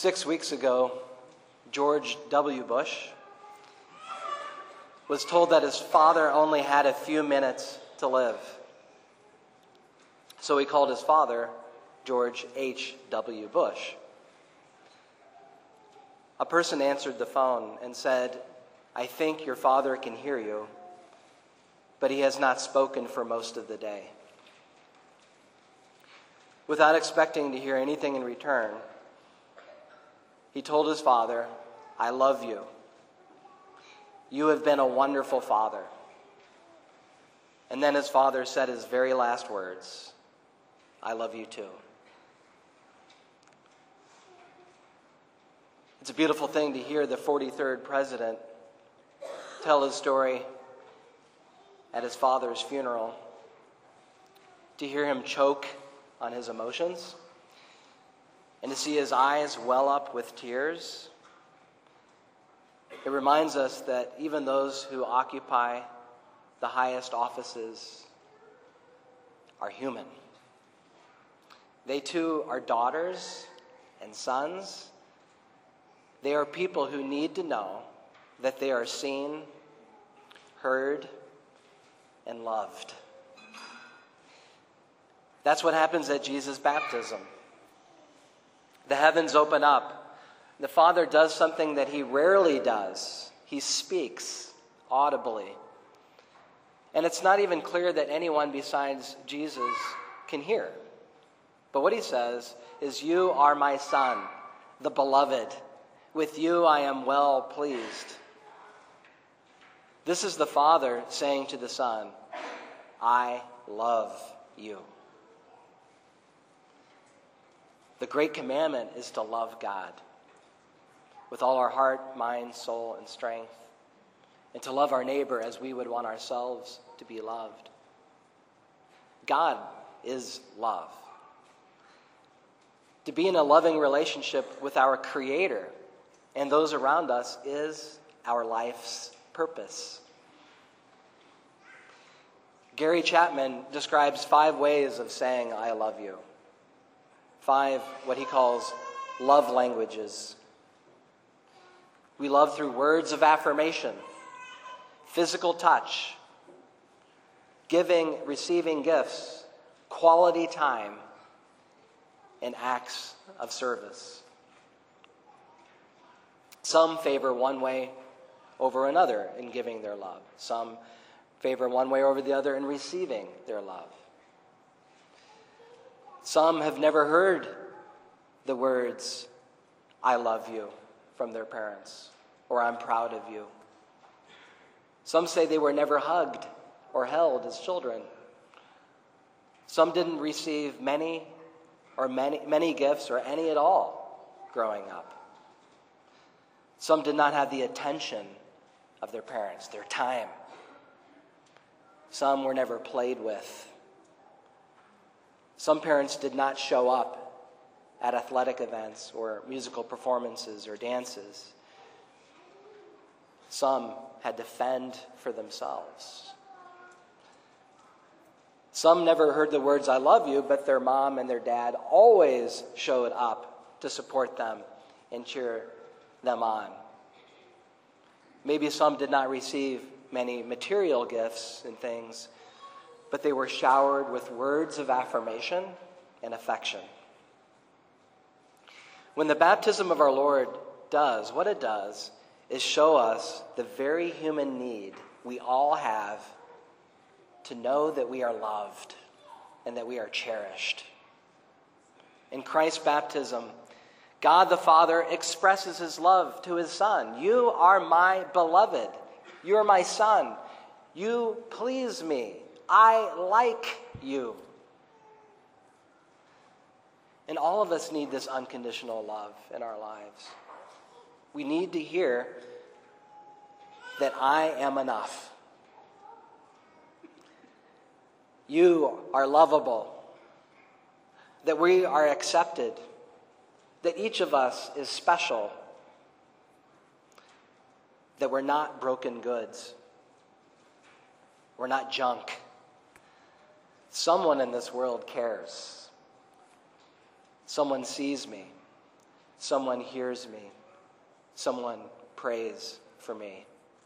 6 weeks ago, George W. Bush was told that his father only had a few minutes to live. So he called his father George H.W. Bush. A person answered the phone and said, "I think your father can hear you, but he has not spoken for most of the day." Without expecting to hear anything in return, he told his father, "I love you. You have been a wonderful father." And then his father said his very last words, "I love you too." It's a beautiful thing to hear the 43rd president tell his story at his father's funeral, to hear him choke on his emotions, and to see his eyes well up with tears. It reminds us that even those who occupy the highest offices are human. They too are daughters and sons. They are people who need to know that they are seen, heard, and loved. That's what happens at Jesus' baptism. The heavens open up. The Father does something that he rarely does. He speaks audibly. And it's not even clear that anyone besides Jesus can hear. But what he says is, "You are my Son, the beloved. With you I am well pleased." This is the Father saying to the Son, "I love you." The great commandment is to love God with all our heart, mind, soul, and strength, and to love our neighbor as we would want ourselves to be loved. God is love. To be in a loving relationship with our Creator and those around us is our life's purpose. Gary Chapman describes 5 ways of saying "I love you." 5 what he calls love languages. We love through words of affirmation, physical touch, giving, receiving gifts, quality time, and acts of service. Some favor one way over another in giving their love. Some favor one way over the other in receiving their love. Some have never heard the words "I love you" from their parents, or "I'm proud of you." Some say they were never hugged or held as children. Some didn't receive many gifts or any at all growing up. Some did not have the attention of their parents, their time. Some were never played with. Some parents did not show up at athletic events or musical performances or dances. Some had to fend for themselves. Some never heard the words "I love you," but their mom and their dad always showed up to support them and cheer them on. Maybe some did not receive many material gifts and things, but they were showered with words of affirmation and affection. When the baptism of our Lord does, what it does is show us the very human need we all have to know that we are loved and that we are cherished. In Christ's baptism, God the Father expresses his love to his Son. "You are my beloved. You are my Son. You please me. I like you." And all of us need this unconditional love in our lives. We need to hear that I am enough. You are lovable. That we are accepted. That each of us is special. That we're not broken goods. We're not junk. Someone in this world cares. Someone sees me. someone hears me. Someone prays for me.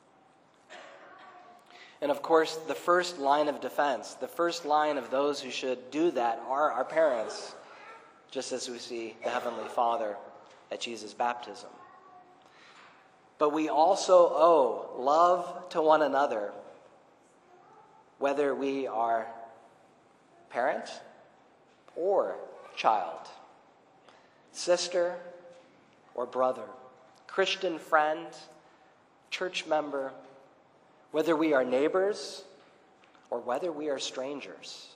And of course, the first line of defense, the first line of those who should do that are our parents, just as we see the Heavenly Father at Jesus' baptism. But we also owe love to one another, whether we are parent or child, sister or brother, Christian friend, church member, whether we are neighbors or whether we are strangers.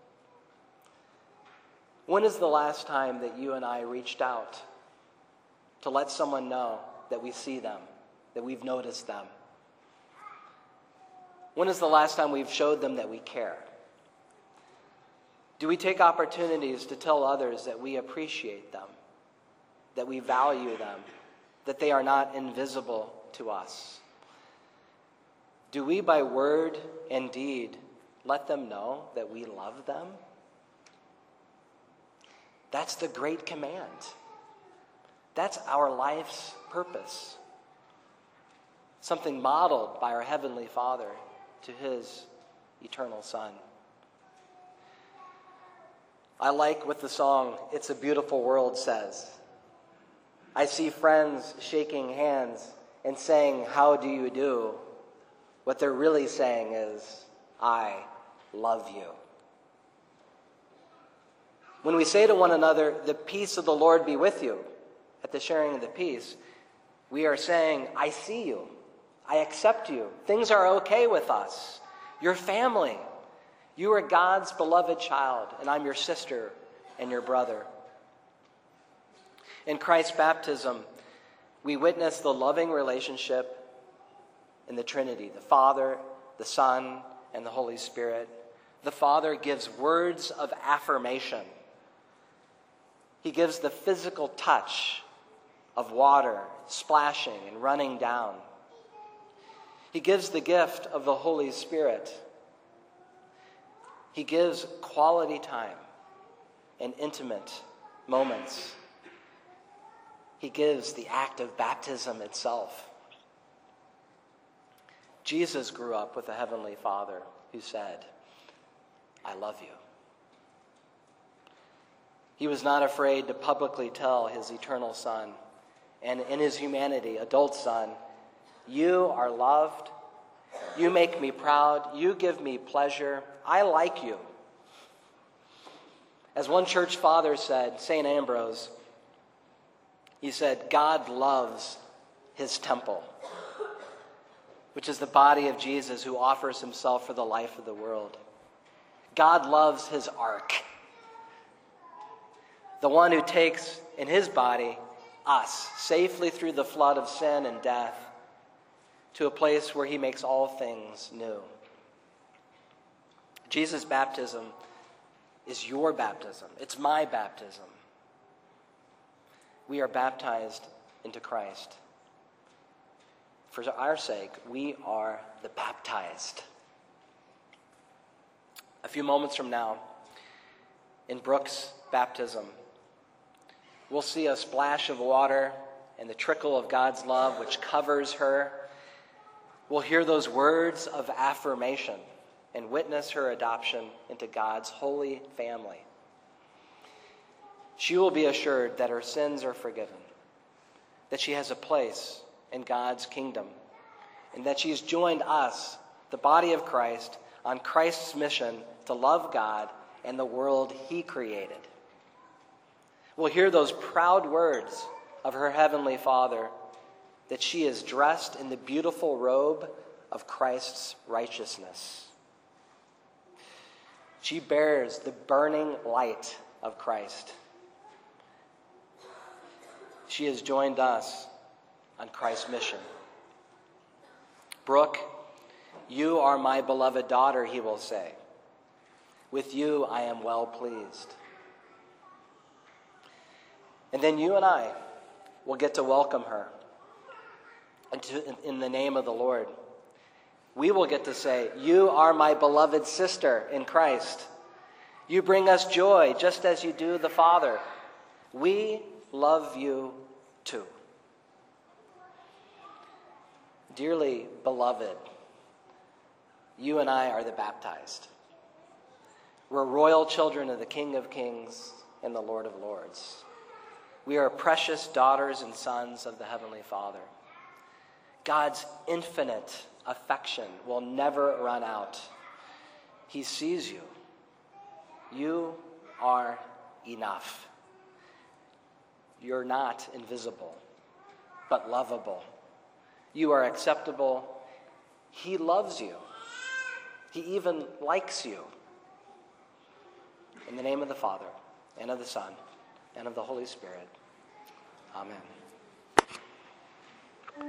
When is the last time that you and I reached out to let someone know that we see them, that we've noticed them? When is the last time we've showed them that we care? Do we take opportunities to tell others that we appreciate them, that we value them, that they are not invisible to us? Do we, by word and deed, let them know that we love them? That's the great command. That's our life's purpose. Something modeled by our Heavenly Father to His eternal Son. I like what the song "It's a Beautiful World" says. I see friends shaking hands and saying, "How do you do?" What they're really saying is, "I love you." When we say to one another, "The peace of the Lord be with you," at the sharing of the peace, we are saying, "I see you. I accept you. Things are okay with us. You're family. You are God's beloved child, and I'm your sister and your brother." In Christ's baptism, we witness the loving relationship in the Trinity, the Father, the Son, and the Holy Spirit. The Father gives words of affirmation. He gives the physical touch of water splashing and running down. He gives the gift of the Holy Spirit. He gives quality time and intimate moments. He gives the act of baptism itself. Jesus grew up with a Heavenly Father who said, "I love you." He was not afraid to publicly tell his eternal Son, and in his humanity, adult Son, "You are loved. You make me proud. You give me pleasure. I like you." As one church father said, St. Ambrose, he said, "God loves his temple," which is the body of Jesus who offers himself for the life of the world. God loves his ark, the one who takes in his body us safely through the flood of sin and death to a place where he makes all things new. Jesus' baptism is your baptism. It's my baptism. We are baptized into Christ. For our sake, we are the baptized. A few moments from now, in Brooke's baptism, we'll see a splash of water and the trickle of God's love which covers her. We'll hear those words of affirmation and witness her adoption into God's holy family. She will be assured that her sins are forgiven, that she has a place in God's kingdom, and that she's joined us, the body of Christ, on Christ's mission to love God and the world he created. We'll hear those proud words of her Heavenly Father, that she is dressed in the beautiful robe of Christ's righteousness. She bears the burning light of Christ. She has joined us on Christ's mission. "Brooke, you are my beloved daughter," he will say. "With you I am well pleased." And then you and I will get to welcome her in the name of the Lord. We will get to say, "You are my beloved sister in Christ. You bring us joy just as you do the Father. We love you 2. Dearly beloved, you and I are the baptized. We're royal children of the King of Kings and the Lord of Lords. We are precious daughters and sons of the Heavenly Father. God's infinite affection will never run out. He sees you. You are enough. You're not invisible, but lovable. You are acceptable. He loves you. He even likes you. In the name of the Father, and of the Son, and of the Holy Spirit. Amen.